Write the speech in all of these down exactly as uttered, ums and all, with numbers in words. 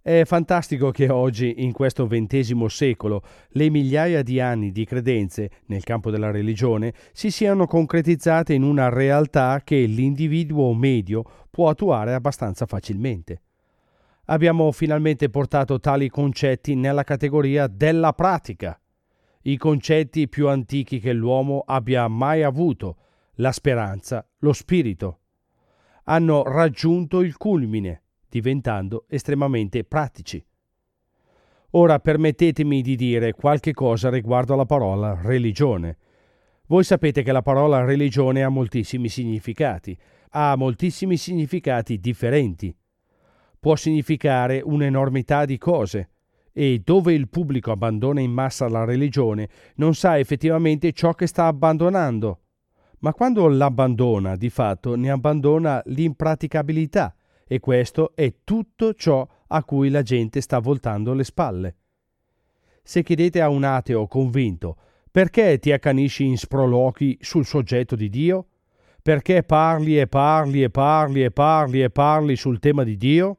È fantastico che oggi, in questo ventesimo secolo, le migliaia di anni di credenze nel campo della religione si siano concretizzate in una realtà che l'individuo medio può attuare abbastanza facilmente. Abbiamo finalmente portato tali concetti nella categoria della pratica, i concetti più antichi che l'uomo abbia mai avuto, la speranza, lo spirito. Hanno raggiunto il culmine, diventando estremamente pratici. Ora permettetemi di dire qualche cosa riguardo alla parola religione. Voi sapete che la parola religione ha moltissimi significati, ha moltissimi significati differenti. Può significare un'enormità di cose, e dove il pubblico abbandona in massa la religione non sa effettivamente ciò che sta abbandonando. Ma quando l'abbandona, di fatto ne abbandona l'impraticabilità, e questo è tutto ciò a cui la gente sta voltando le spalle. Se chiedete a un ateo convinto perché ti accanisci in sproloqui sul soggetto di Dio, perché parli e parli e parli e parli e parli sul tema di Dio,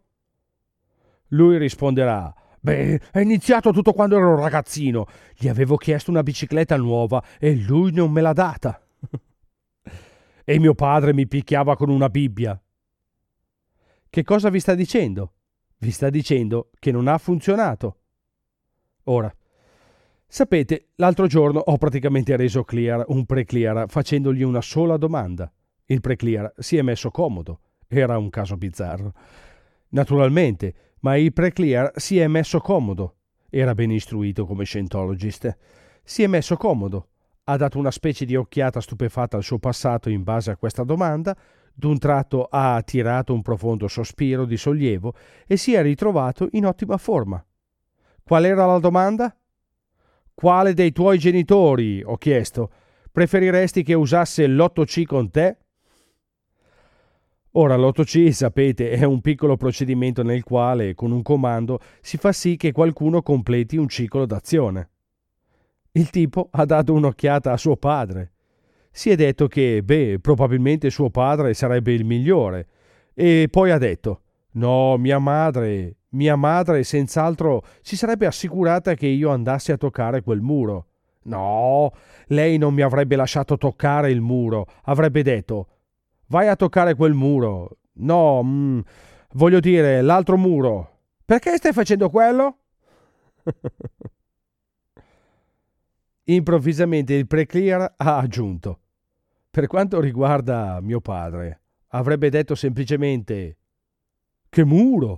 lui risponderà: beh, è iniziato tutto quando ero ragazzino, gli avevo chiesto una bicicletta nuova e lui non me l'ha data. E mio padre mi picchiava con una Bibbia. Che cosa vi sta dicendo? Vi sta dicendo che non ha funzionato. Ora, sapete, l'altro giorno ho praticamente reso Clear un pre-clear facendogli una sola domanda. Il pre-clear si è messo comodo. Era un caso bizzarro. Naturalmente, ma il pre-clear si è messo comodo. Era ben istruito come Scientologist. Si è messo comodo. Ha dato una specie di occhiata stupefatta al suo passato in base a questa domanda. D'un tratto ha tirato un profondo sospiro di sollievo e si è ritrovato in ottima forma. Qual era la domanda? Quale dei tuoi genitori, ho chiesto, preferiresti che usasse l'otto C con te? Ora, l'otto C, sapete, è un piccolo procedimento nel quale, con un comando, si fa sì che qualcuno completi un ciclo d'azione. Il tipo ha dato un'occhiata a suo padre. Si è detto che, beh, probabilmente suo padre sarebbe il migliore. E poi ha detto: no, mia madre, mia madre senz'altro si sarebbe assicurata che io andassi a toccare quel muro. No, lei non mi avrebbe lasciato toccare il muro. Avrebbe detto: vai a toccare quel muro. No, mm, voglio dire, l'altro muro. Perché stai facendo quello? Improvvisamente il pre-clear ha aggiunto: per quanto riguarda mio padre, avrebbe detto semplicemente: che muro?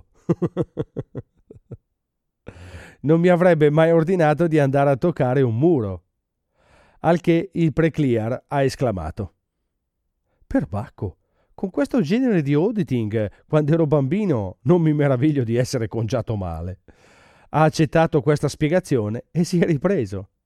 Non mi avrebbe mai ordinato di andare a toccare un muro. Al che il pre-clear ha esclamato: perbacco, con questo genere di auditing, quando ero bambino, non mi meraviglio di essere congiato male. Ha accettato questa spiegazione e si è ripreso.